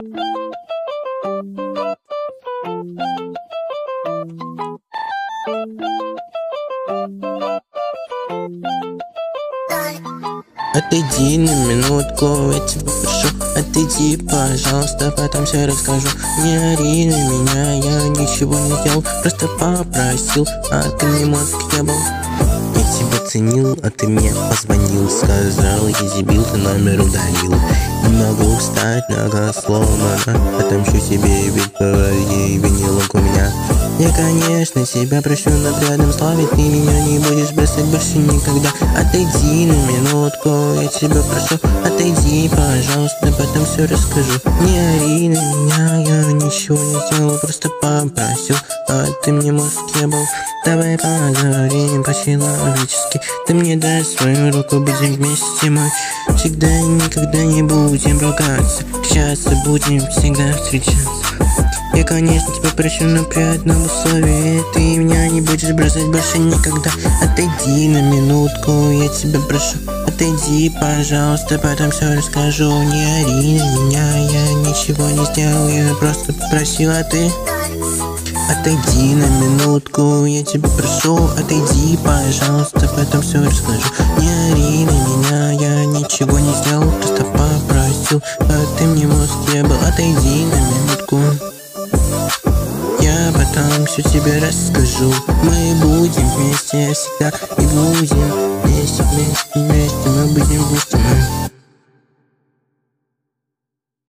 Отойди на минутку, я тебя прошу. Отойди, пожалуйста, потом все расскажу. Не ори на меня, я ничего не сделал, просто попросил, а ты мне мозг ебал. Я тебя ценил, а ты мне позвонил, сказал, я дебил, ты номер удалил. Не могу встать многословно, отомщу себе, ведь по воде винилок у меня. Я, конечно, себя прощу на приятном слове, ты меня не будешь бросать больше никогда. Отойди на минутку, я тебя прошу. Отойди, пожалуйста, потом все расскажу. Не ори на меня, я ничего не сделал, просто попросил, а ты мне мозг ебал. Давай поговорим по-человечески, ты мне дай свою руку, будем вместе мы всегда и никогда не будем ругаться, общаться будем, всегда встречаться. Я, конечно, тебя прощу на приятном условии, ты меня не будешь бросать больше никогда. Отойди на минутку, я тебя прошу. Отойди, пожалуйста, потом все расскажу. Не ори на меня, я ничего не сделал, я просто попросил, а ты... Отойди на минутку, я тебя прошу. Отойди, пожалуйста, потом все расскажу. Не ори на меня, я ничего не сделал, просто попросил, а ты мне мозг ебал. Отойди на минутку, я потом все тебе расскажу. Мы будем вместе всегда и будем вместе, мы будем вместе.